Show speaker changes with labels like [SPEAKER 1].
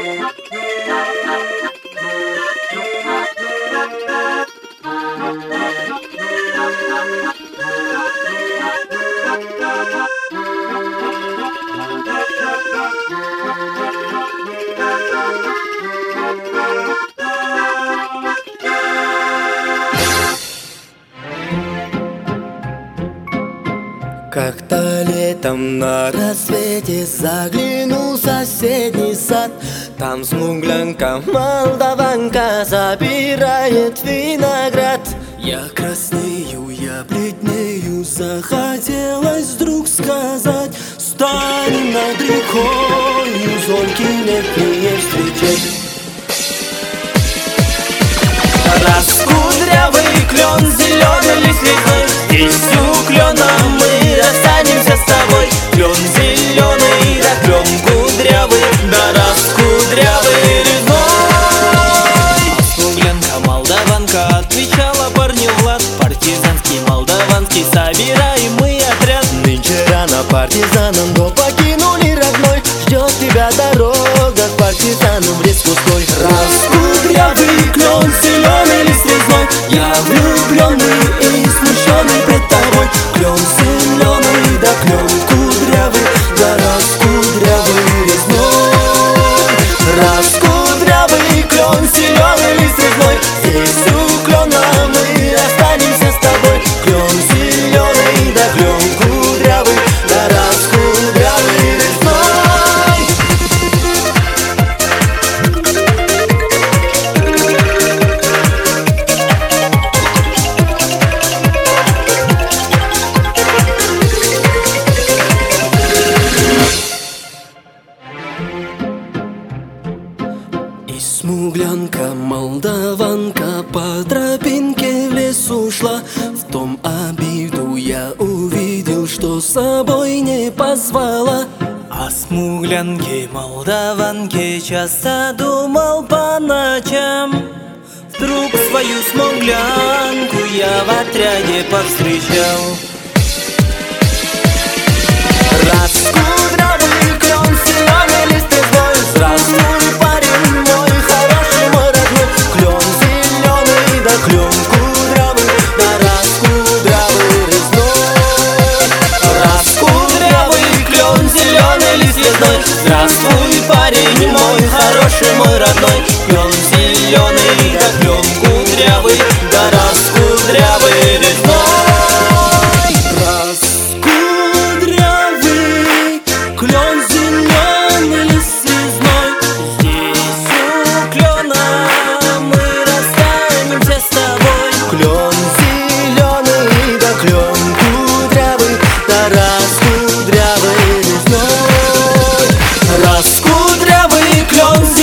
[SPEAKER 1] Как-то летом на рассвете заглянул в соседний сад. Там смуглянка, молдаванка собирает виноград. Я краснею, я бледнею, захотелось вдруг сказать: станем над рекою зоньки летние встречать. Раскудрявый клен, зеленый лист лесной, здесь у клена мы расстанемся с тобой. Клен зеленый, да клен кудрявый, да раскудрявый резной. Смуглянка, молдаванка, отвечала парню Влад. Партизанский, молдаванский, собираем мы отряд. Нынче рано партизанам до покинули родной. Ждет тебя дорога к партизанам в лес пустой. Раскудрявый клен, зеленый лист резной, я влюбленный и смущенный пред тобой. Клен зеленый, да клен кудрявый, да раскудрявый резной. Раскудрявый клен, зеленый лист резной, здесь у клена мы останемся с тобой. Клен зеленый, да клен кудрявый, да раскудрявый резной. Смуглянка, молдаванка по тропинке в лес ушла. В том обиду я увидел, что с собой не позвала. О смуглянке, молдаванке часто думал по ночам. Вдруг свою смуглянку я в отряде повстречал. Раскудрявый клен, зеленый лист резной, здравствуй, парень мой хороший, мой родной. Клен зеленый, да клен кудрявый, да раскудрявый резной. Раскудрявый клен, зеленый лист резной, здравствуй, парень мой хороший, мой родной. Клен зеленый, да клен кудрявый, да раскудрявый резной. Клен зеленый лист резной, здесь у клена мы расстанемся с тобой. Клен зеленый, да клен кудрявый, да раскудрявый резной. Раскудрявый клен